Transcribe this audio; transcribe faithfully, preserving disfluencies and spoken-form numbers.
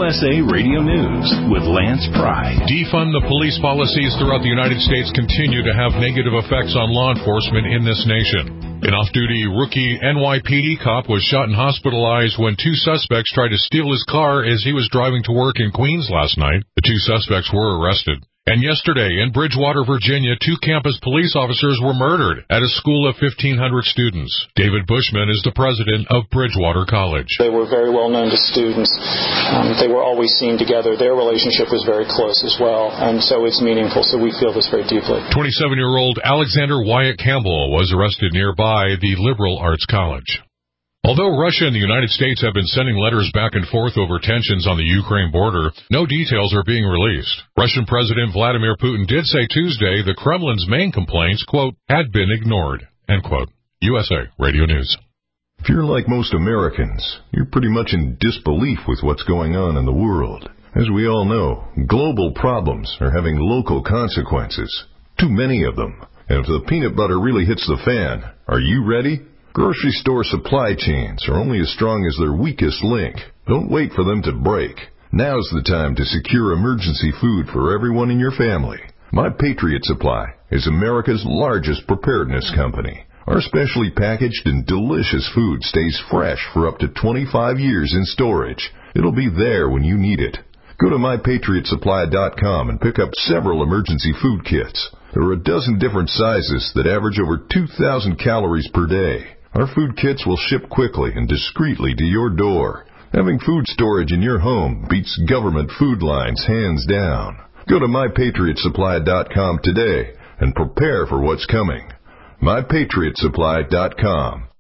U S A Radio News with Lance Pry. Defund the police policies throughout the United States continue to have negative effects on law enforcement in this nation. An off-duty rookie N Y P D cop was shot and hospitalized when two suspects tried to steal his car as he was driving to work in Queens last night. The two suspects were arrested. And yesterday, in Bridgewater, Virginia, two campus police officers were murdered at a school of fifteen hundred students. David Bushman is the president of Bridgewater College. They were very well known to students. Um, they were always seen together. Their relationship was very close as well, and so it's meaningful, so we feel this very deeply. twenty-seven-year-old Alexander Wyatt Campbell was arrested nearby the Liberal Arts College. Although Russia and the United States have been sending letters back and forth over tensions on the Ukraine border, no details are being released. Russian President Vladimir Putin did say Tuesday the Kremlin's main complaints, quote, had been ignored, end quote. U S A Radio News. If you're like most Americans, you're pretty much in disbelief with what's going on in the world. As we all know, global problems are having local consequences. Too many of them. And if the peanut butter really hits the fan, are you ready? Grocery store supply chains are only as strong as their weakest link. Don't wait for them to break. Now's the time to secure emergency food for everyone in your family. My Patriot Supply is America's largest preparedness company. Our specially packaged and delicious food stays fresh for up to twenty-five years in storage. It'll be there when you need it. Go to my patriot supply dot com and pick up several emergency food kits. There are a dozen different sizes that average over two thousand calories per day. Our food kits will ship quickly and discreetly to your door. Having food storage in your home beats government food lines hands down. Go to my patriot supply dot com today and prepare for what's coming. my patriot supply dot com.